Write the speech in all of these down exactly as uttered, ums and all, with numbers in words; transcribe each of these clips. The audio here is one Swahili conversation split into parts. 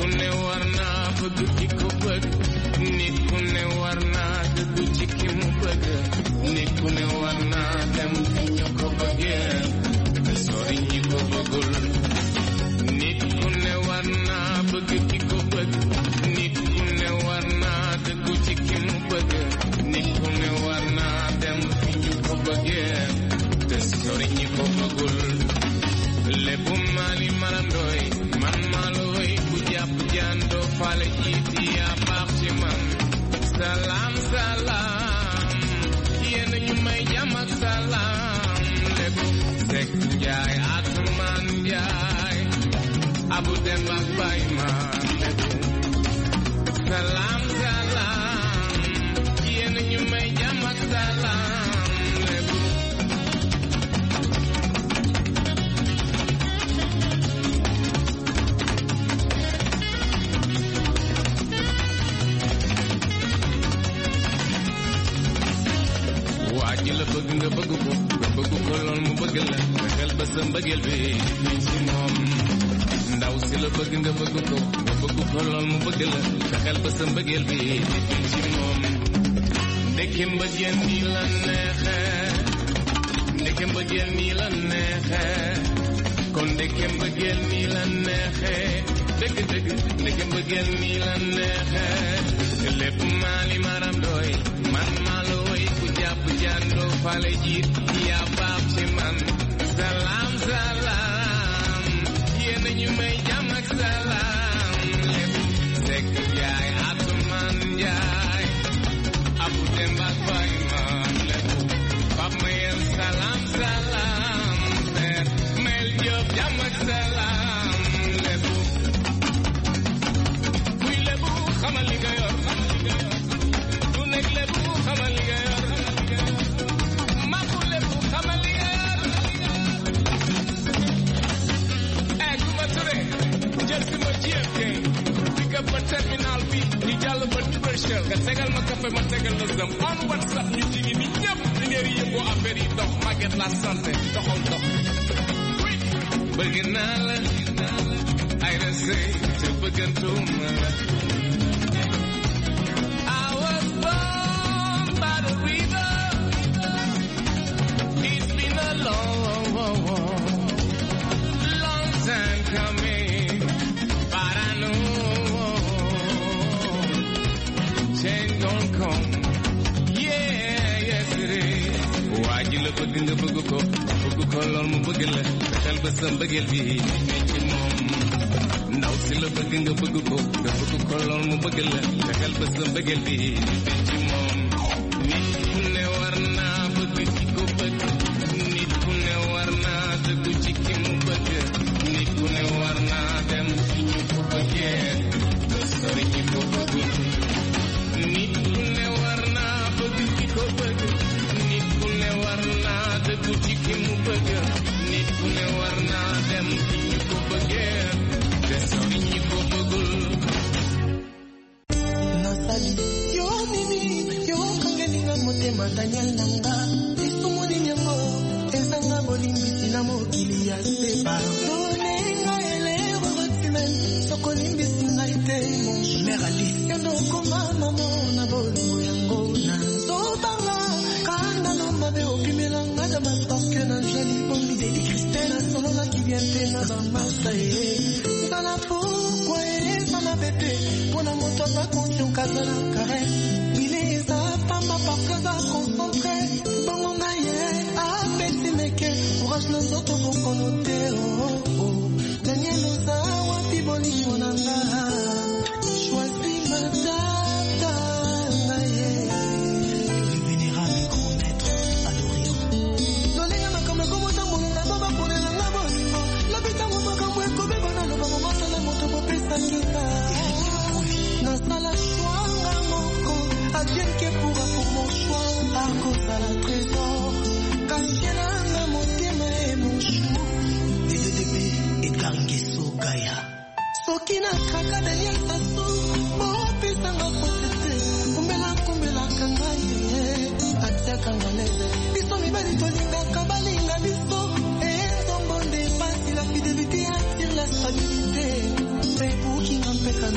ne war naa bëgg ki ko bëgg nit ku ne war naa dëggu ci ki mu bëgg nit ku ne war naa dem fi ñu ko bëggee te sori ñi ko bëggul nit ku ne war naa bëgg ki ko bëgg nit ku ne war naa dëggu ci ki mu bëgg nit ku ne war naa dem fi ñu ko bëggee te sori ñi ko bëggul lébu maali marandooy man maalooy ku jàpp jàndoo faale jiiti yaa baax ci man salaam salaam yéen ñu may jàmm ak salaam lébu Sekk Njaay Atumaan Njaay Abu Dem ak Baay ma lébu salaam salaam yéen ñu may jàmm ak salaam lébu waaji la bëgg nga bëgg ko nga bëgg ko lool mu bëgg la nga xel ba sa mbëggeel bi fii ci moom ndaw si la bëgg nga bëgg ko nga bëgg ko lool mu bëgg la nga xel ba sa mbëggeel bi fii ci moom ndeke mbëggeel nii la neexe ndeke mbëggeel nii la neexe kon ndeke mbëggeel nii la neexe dëgg dëgg ndeke mbëggeel nii la neexe lépp maali maram doy man maalooy ku jàpp jàndoo fale jiit yaa baax ci man salaam salaam yéen ñu may jàmm ak salaam lépp Sekk Njaay Atumaan Njaay Abu Dem ak Baay ma lépp Pap Mayel salaam salaam Seer Mel Jóob jàmm ak salaam lépp kuy lépp xamal li nga yor du nekk lépp xamal li nga yor maku lépp xamal li nga yor eh Kuma Ture jël si ma G M K pick up ba terminal bi di jàll ba Triple nga tegal ma café ma tegal la zam on WhatsApp ñu jigi ni ñëpp di ngeen yëngoo affaire yi dox Maguette la santé doxal dox bëgg naa la ay na sëy te bëggantuma la I was born by the river. It's been a long, long time coming, but I know change gon' come. Yeah, yes it is. Waaji la bëgg nga bëgg ko bëgg ko lool mu bëgg la xel ba sa mbëggeel bi ne ci moom ndaw si la bëgg nga bëgg ko nga bëgg ko lool mu bëgg la xel ba sa mbëggeel bi ne ci moom nit ku ne war naa bëgg ci ko bëgg nit ku ne war naa dëggu ci ki mu bëgg nit ku ne war naa dem ci ñu ko bëggee nga sori ñi ko bëgg nit ku ne war naa bëgg ci ko bëgg nit ku ne war naa dëggu ci ki mu bëgg nit ku ne war naa dem ci ñu ko bëggee te sori ñi ko bëggul nasali yo nini yo kangelinga motema daniel nanga isumuni nyango ezanga bolimbisi na mokili ya sepa donenga elero batimen sokolimbisi ngai te mon mère Alice yandokoma mamo na bolingo yango na nzobanga kanda na mabe opimelanga damas parce que na jali bondi deli Christelle solola qui vient te na bamasa ye nzala pourquoi ezala bete mpona moto aza conscient kazala caresse ile eza pamba parce que aza concentré bongo na ye apesi meke courage na nzoto bokono te oo daniel oza wapi bolingo na nga choisi matata na ye le vénérable grand maître à l'Orient dolenga makambo ekomotambola na baba ponela nga bolingo lobitango makambo ekobeba na lobango mosala moto bopesakinga nasala shwanga moko adieu que pourra pour mon choix à cause de la trésor kachelanga motema e moshu D D B Edgar Ngeso Gaya soki na kaka Daniel Sassou bopesanga potete kumbela kumbela kangai atiaka ngaleze biso mibali tolingaka balinga biso enzombonde pasi la fidélité attire la stabilité mais pour qui n'empêche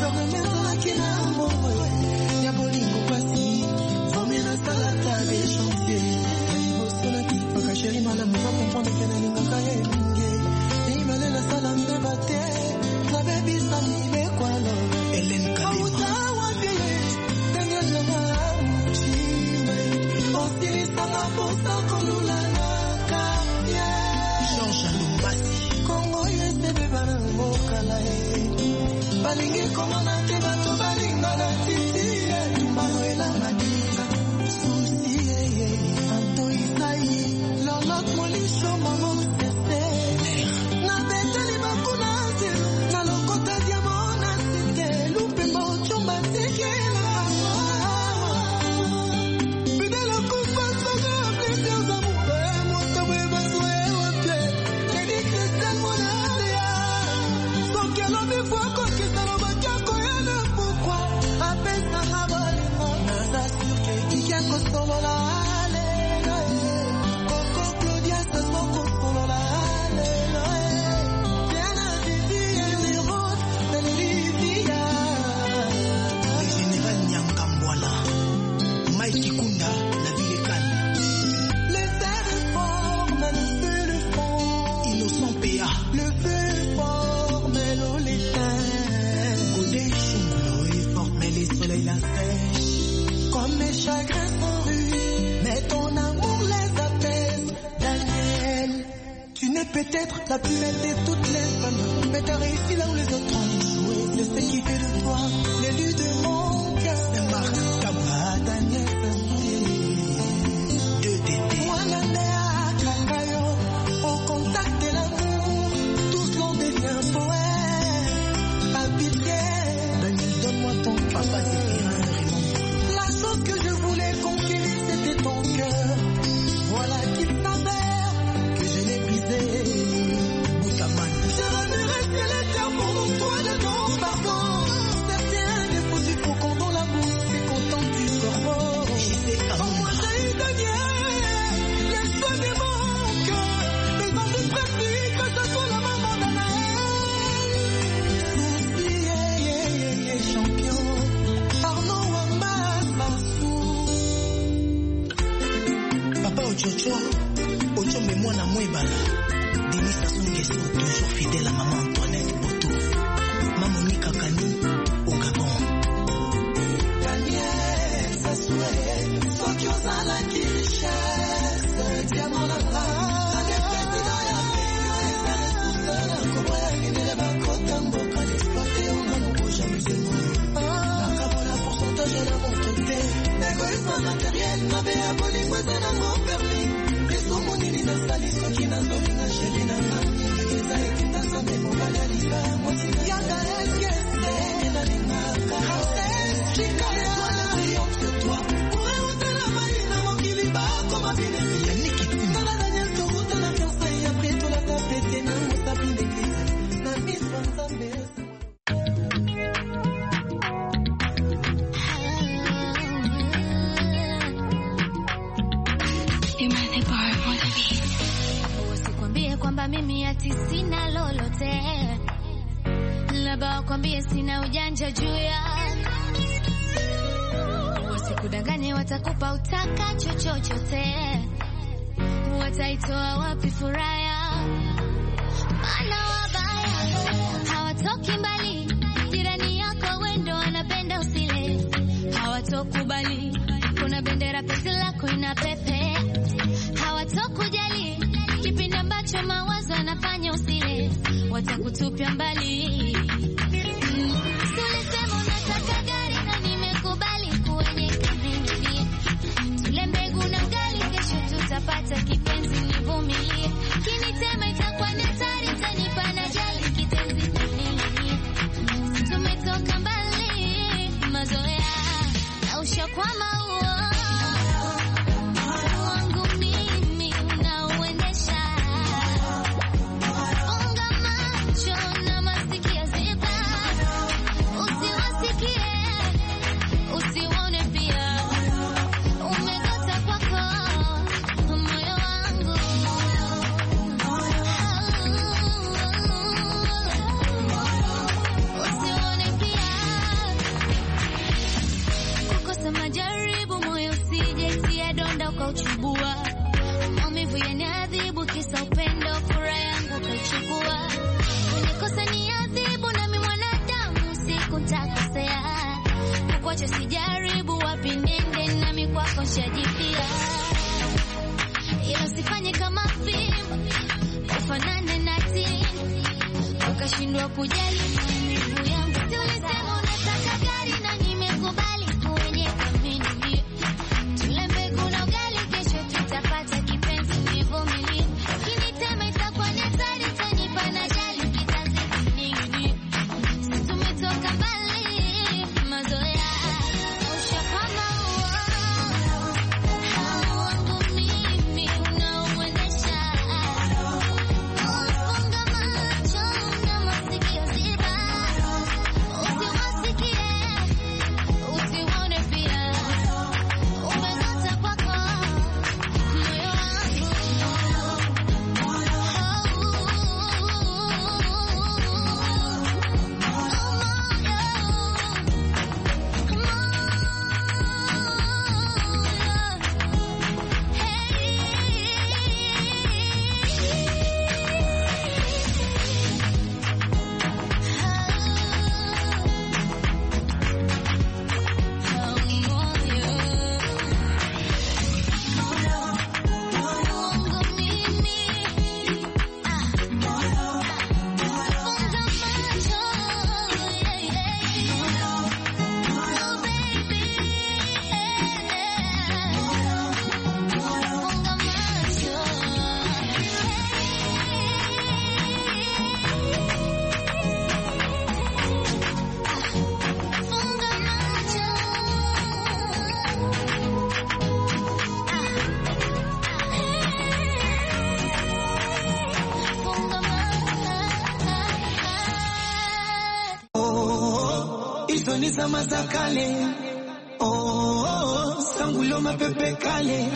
Peut-être la plus belle de toutes les femmes, mais t'as réussi là où les autres ont échoué. C'est ce qui fait de toi l'élu de mon cœur. C'est Marc Kaba, Daniel de Dédé. Moi, Nandéa, Kangayo, au contact de l'amour, tous l'on devient poète. À pitié, Daniel, donne-moi ton papa, c'est bien. La chose que je voulais conquérir, c'était ton cœur. Voilà qu'il s'avère que je l'ai brisé. Ocho, Ocho mais moi la Mouébala. Denis Sassou Nguesso, toujours fidèle à maman Antoinette Boto. Maman Nika Kani, au Gabon. Daniel Sassou, Sokyo Zala qui richesse, diamant la bras, la défaite dans la vie, et ça reste tout seul, comme moi qui ne l'a pas cotambo, quand l'exploité, on a mon rouge à musulman. La cabola pourcentage et la montre-té, l'égoïsme matériel, ma bé aboli, moi c'est la mon permis. Monini na sali soki na zoli na sheli na nami Eza ekita sambe mobali alika Motina yaka eskese Ena lingaka Chika eto na triomphe de toi Ure ute la mali na mokili bako mabine Yannick Itima Tala Daniel Toruta na fiança y après tout la tapete na mosapi l'église Na miss Vanzambe kwamba mimi ati sina lolote, labda kwambie sina ujanja juu ya wasikudanganye, watakupa utakacho chochote, wataitoa wapi furaha? Maana wabaya hawatoki mbali, jirani yako wendo wanapenda usile, hawatokubali kuna bendera pesi lako ina pepe, hawatokujali kipindi ambacho mawazo yanafanya usile, watakutupia mbali. Tulisema unataka gari na nimekubali kuenyeka mimi. Tule mbegu na ugali, kesho tutapata kipenzi, nivumilie. Kinitema itakuwa ni hatari, tanipa na jali kitenzi na mimi. Tumetoka mbali, mazoea na ushakwama huo. nakosea. Kukuacha sijaribu wapi nende nami kwako nshajipia. Ila sifanye kama fimbo ufanane na tini ukashindwa kujali maumivu yangu. Tulisema unataka gari na nimekubali uwenye kamini mbio. Tule mbegu na ugali kesho tutapata kipenzi nivumilie. Kinitema itakuwa ni hatari tanipa na jali kitazidi nini. Sisi tumetoka mbali mazoea. Ushakama uo wangu mimi unaoendesha. Funga macho na masikio ziba. Usiwasikie, usione pia. Umeng'ata kwako moyo wangu. Hizo ni zama za kale. Oh, sangulo mapepe kale.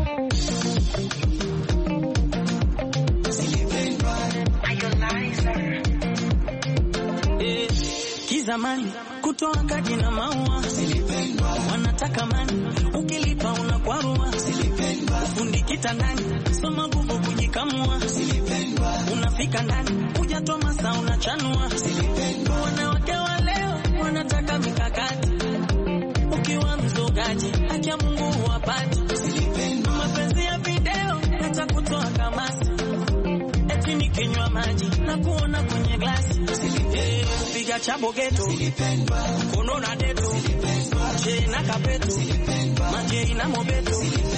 Eh, kizamani kutoa kadi na maua wanataka mani, ukilipa unakwarua. Fundi kitandani soma nguvu kujikamua. Unafika ndani hujatoa masaa unachanua. Wanawake wa leo wanataka mikakati, ukiwa mzogaji haki ya Mungu huwapati. Mapenzi ya video yatakutoa kamasi, eti nikinywa maji na kuona kwenye glasi. Eh, piga chabo geto kono na deto che na kapeto maji na mobeto.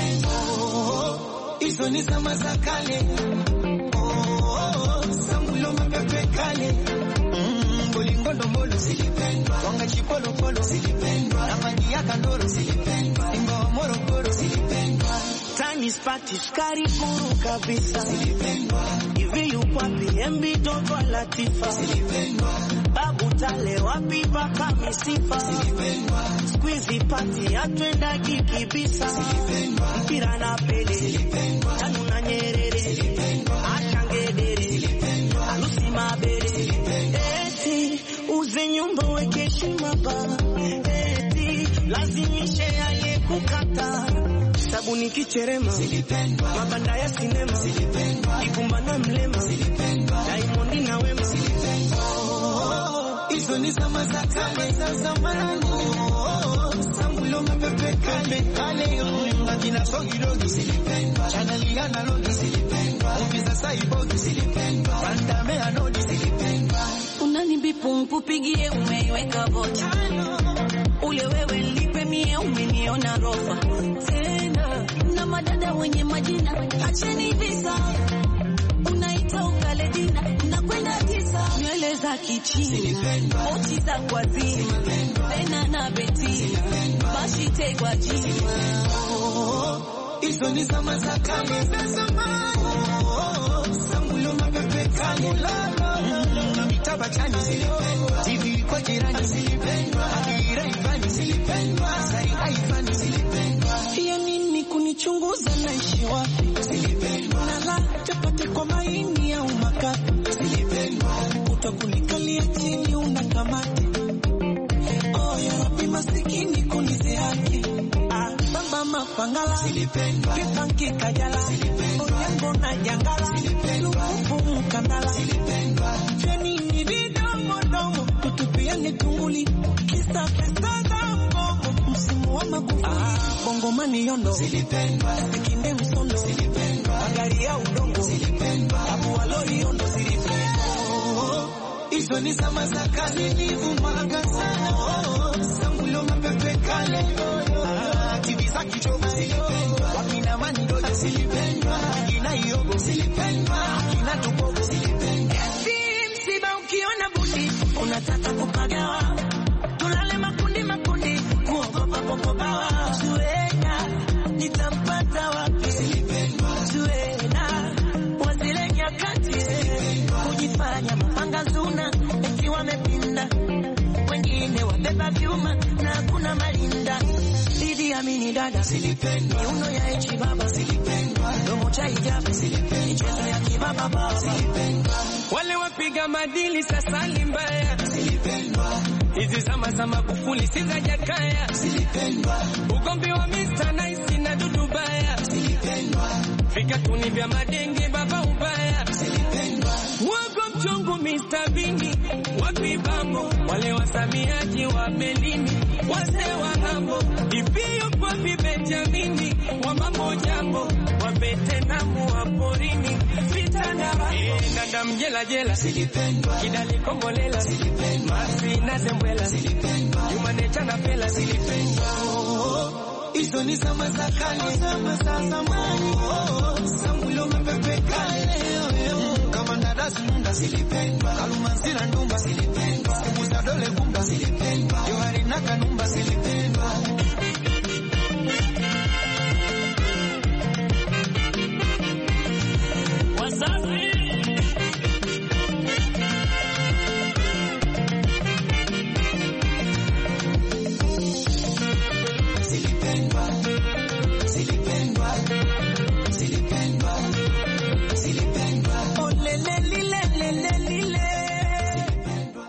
Hizo ni zama za kale. Oh, sangulo mapepe kale. Mm, bolingo ndombolo silipendwa. Wanga chipolo polo silipendwa. Na maji ya kandoro silipendwa. Ingo wa morogoro silipendwa. Tani spati skari kuru kabisa Silipendwa. hivi yupapi embi toto latifa. Silipendwa. Babu tale wapi baka misifa. Silipendwa. Squeezy party atwenda kikibisa. Silipendwa. Mpira na pele Silipendwa. Tanu na Nyerere Silipendwa. Achangedere Silipendwa. Alusi mabere Silipendwa. eti uze nyumba weke heshima ba. Eti lazimishe aliyekukata. Sabuni kicherema Silipendwa. mabanda ya sinema Silipendwa. Ikumba na mlema Silipendwa. Diamond na Wema. Hizo ni zama za kale za zamani. Sangulo mapepe kale kale yo. Majina sogi dogi silipendwa. Chaneli analogi silipendwa. Ubiza saibogi silipendwa. Bandame anodi silipendwa. Unanibipu mpupigie umeiweka vocha. Ule wewe lipe mie umeniona rofa. Tena na madada wenye majina acheni visa. Unaita ukale dina unakwenda tisa. Nywele za kichina Mochi za kwa zima Bena na betina Bashi tegwa jima. Hizo ni zama za kale za zamani. Sangulo mapepe kale. Na mitaba chani silipendwa. T V kwa jirani silipendwa. Akira ifani silipendwa. Sari haifani silipendwa. Ya nini kunichunguza naishi wapi? Silipendwa. Nala chapate kwa maini au makati. Silipendwa. Utakunikalia chini unakamati. Oh ya Rabbi masikini kunize haki. Ah, bamba mapangala Silipendwa. Kipanki kajala Silipendwa. Onyango na jangala Silipendwa. Lukufu mkandala Silipendwa. Cheni ni didomo domo Tutupia ni tunguli Kongomani yondo zilipendwa, Kinde msondo zilipendwa, magari ya udongo zilipendwa, Abu Walori yondo zilipendwa. Hizo ni zama za kale nilivumaga sana. Sangulo mapepe kale Kibisa kichoma zilipendwa, wakina Mando zilipendwa, wakina Yobo zilipendwa, wakina Tubogo zilipendwa. Msiba ukiona bundi unataka kupagawa, tulale makundi makundi kuogopa popo bawa. Zuena nitampata wapi? Zuena wazile nyakati kujifanya mapanga zuna ikiwa wamepinda, wengine wabeba vyuma na kuna malinda. Didi amini dada zilipendwa, miuno ya echi baba zilipendwa, domo cha hijabu zilipendwa, michezo ya kibaba baba zilipendwa. Wale wapiga madili sasa limbaya zilipendwa, hizi zama za Magufuli sizajakaya zilipendwa, ugombi wa Mister Nice na Dudu Baya zilipendwa, fika kuni vya madenge baba ubaya zilipendwa, wago mchongo Mister Bini wapi bambo, wale wasamiaji wa melini wase wa ngambo, ipio kwa Benjamini wa mambo jambo, wabete namu wa porini vita na rambo. Dada mjela jela zilipendwa, Kidali Kombolela zilipendwa, Masi na Zembwela zilipendwa, Jumanecha na Pela zilipendwa. Hizo ni zama za kale, zama za zamani. Sangulo mapepe kale kama Ndadazi Nunda zilipendwa, Kalumanzira Ndumba zilipendwa, Kibuza Dole Gumba zilipendwa, Johari na Kanumba zilipendwa. Wasafi zilipendwa, zilipendwa, zilipendwa, zilipendwa. Oh lele lile lele lile zilipendwa.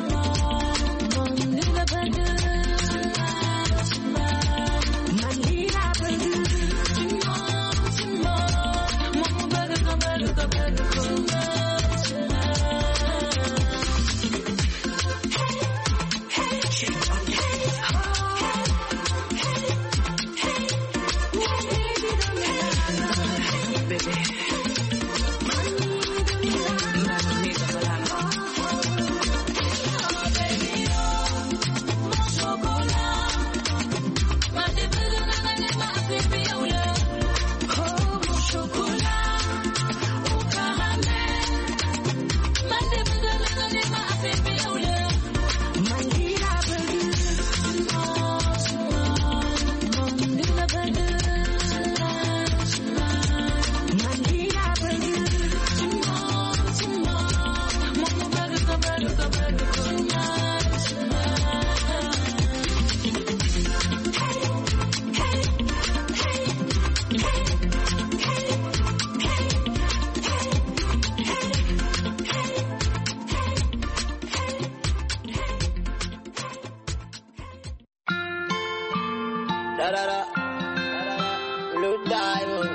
Manila Da da da. Blue diamond.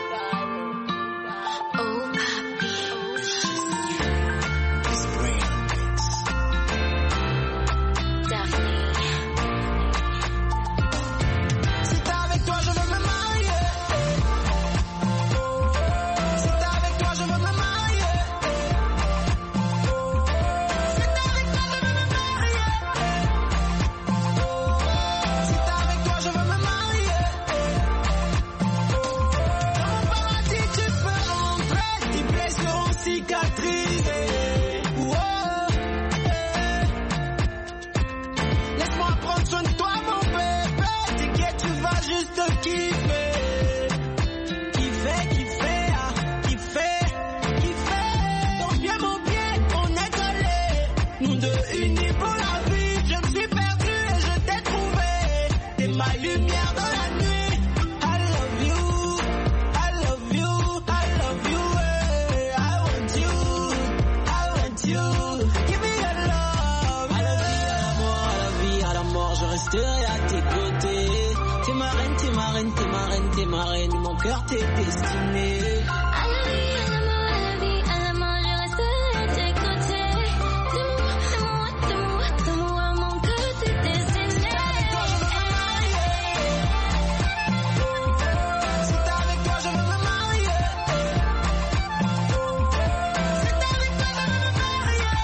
Oh, mon cœur t'est destiné. À la vie, à la mort, à la vie, à la mort, je resterai à tes côtés. Dis-moi, dis-moi, dis-moi, dis-moi, mon cœur t'est destiné. Si t'es avec toi, je veux me marier. Si t'es avec toi, je veux me marier.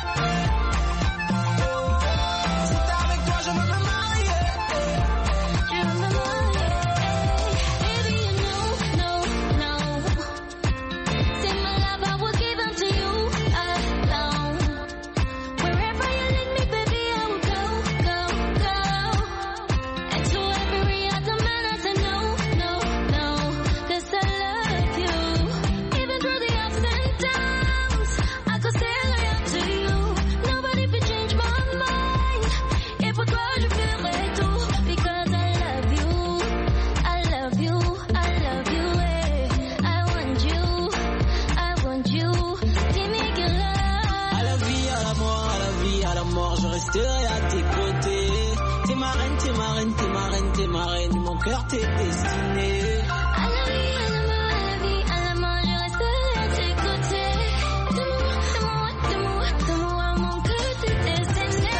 Si t'es avec toi, je veux me marier. Je veux me marier. Baby, you know, no, no. Say my love, I will give unto you alone. Wherever you lead me, baby, I will go, go, go. And to every other man, I say no, no, no. 'Cause I love you. Even through the ups and downs, I could stay loyal to you. Nobody could change my mind. Et pour toi, je ferai tout. Because I love you. I love you. I love you. eh. I want you. I want you. Give me your love. À la vie, à la mort, à la vie, à la mort, je resterai à tes côtés. T'es ma reine, t'es ma reine, t'es ma reine, t'es ma reine, mon cœur t'est destiné. À la vie, à la mort, à la vie, à la mort, je resterai à tes côtés. Dis-moi, dis-moi, dis-moi, dis-moi, mon cœur t'est destiné.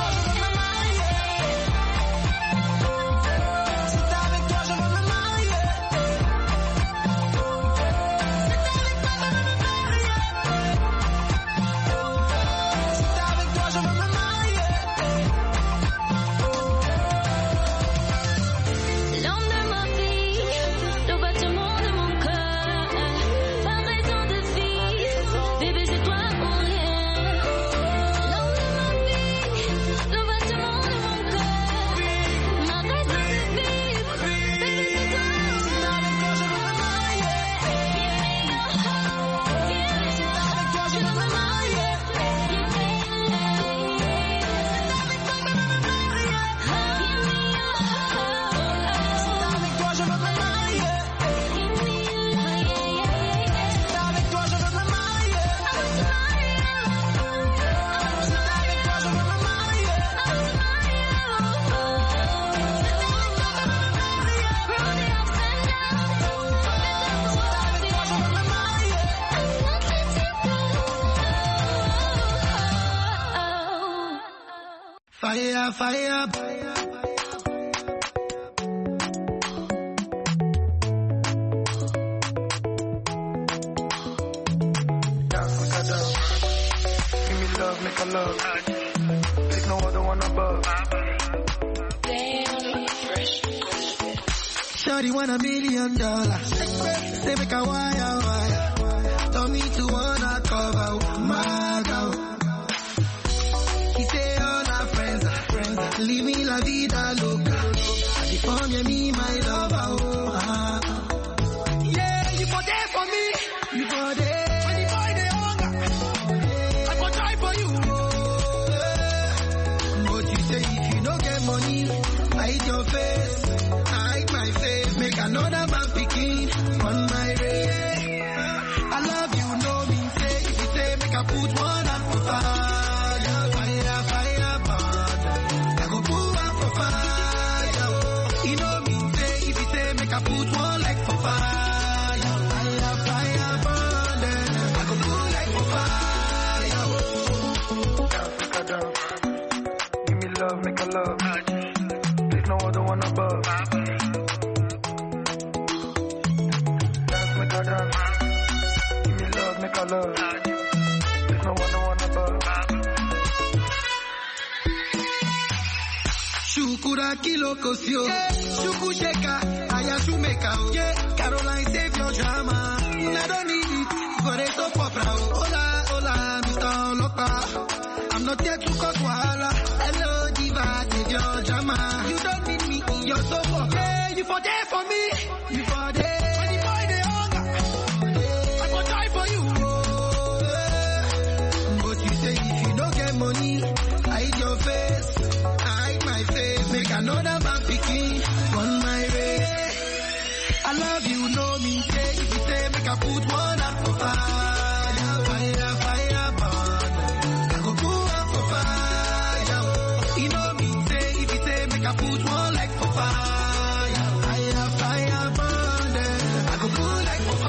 Si t'es avec toi, je veux me marier. Si t'es avec toi, je veux me marier. Si t'es avec toi, je veux me marier. L'homme de ma vie, le battement de mon cœur, pas raison de vivre, bébé c'est toi ou rien. L'homme de ma vie, le battement de mon cœur, ma raison de vivre, bébé c'est toi ou rien. Si t'es avec toi, je veux me marier. Si t'es avec toi, je veux me marier. Si t'es avec toi, je veux me marier. Fire, fire. Give me love, make a love. There's no other one above. Shawty want a million dollars. Say make a wire, wire. Tell me to wanna cover my girl. He say all our friends are friends. Leave me la vida loca. Before me, me my lover. Oh, ah. Yeah, you for there for me. You for there. When the boy they hunger, I go try for you. Oh, yeah. But you say if you don't get money, hide your face. Hide my face. Make another man picking on my way. I love you, know me. Say if you say make I put one hand for fire, fire, fire, burn. I go put one for fire. You know me. Say love, make a love. There's no other one above. Dance, make a dance. Give me love, make a love. There's no other one above. Shukura kilo kosio, shuku sheka, ayashumeka. Yeah, Caroline save your drama. I don't need it, for it so for proud. Hola, hola, Mister Olopa. I'm not here to cause wahala. Hello, diva, save your drama. You don't need me, you're so for. Yeah, you for there for me, you for there. When the boy they hunger, I go die for you. Oh, yeah. But you say if you don't get money, hide your face. Make another man picking on my way. I love you, know me. Say if you say make I put one up for fire, fire, fire, burn. I go put up for fire. You know me. Say if you say make I put one like for fire, fire, fire, burn. I go put like for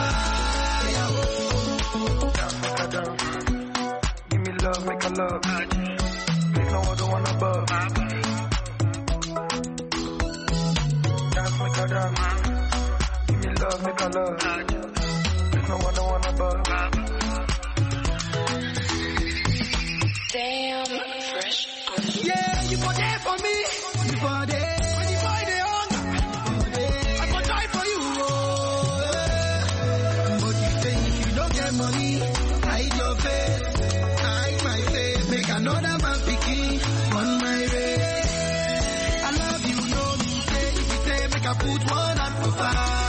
fire. Down, make a down. Give me love, make a love. There's no other one above. Make a dance. Give me love, make a love. There's no one, no one above. Damn, fresh. Yeah, you for there for me. You for there. When the boy they hunger, I go die for you. Oh, yeah. But you say if you don't get money, hide your face, hide my face. Make another man picking on my way. I love you, know me. Say if you say make I put one out for fire.